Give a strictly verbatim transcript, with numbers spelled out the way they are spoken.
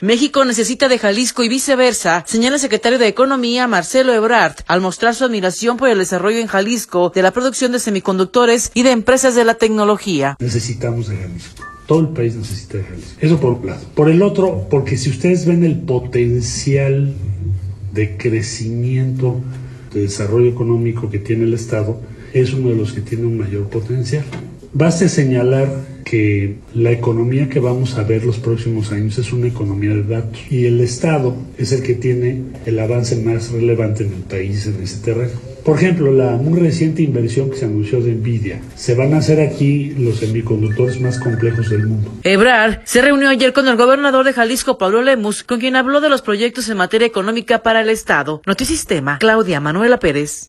México necesita de Jalisco y viceversa, señala el secretario de Economía Marcelo Ebrard, al mostrar su admiración por el desarrollo en Jalisco de la producción de semiconductores y de empresas de la tecnología. Necesitamos de Jalisco. Todo el país necesita de Jalisco. Eso por un lado. Por el otro, porque si ustedes ven el potencial de crecimiento, de desarrollo económico que tiene el Estado, es uno de los que tiene un mayor potencial. Baste señalar que la economía que vamos a ver los próximos años es una economía de datos y el Estado es el que tiene el avance más relevante en el país en ese terreno. Por ejemplo, la muy reciente inversión que se anunció de Nvidia. Se van a hacer aquí los semiconductores más complejos del mundo. Ebrard se reunió ayer con el gobernador de Jalisco, Pablo Lemus, con quien habló de los proyectos en materia económica para el Estado. Notisistema, Claudia Manuela Pérez.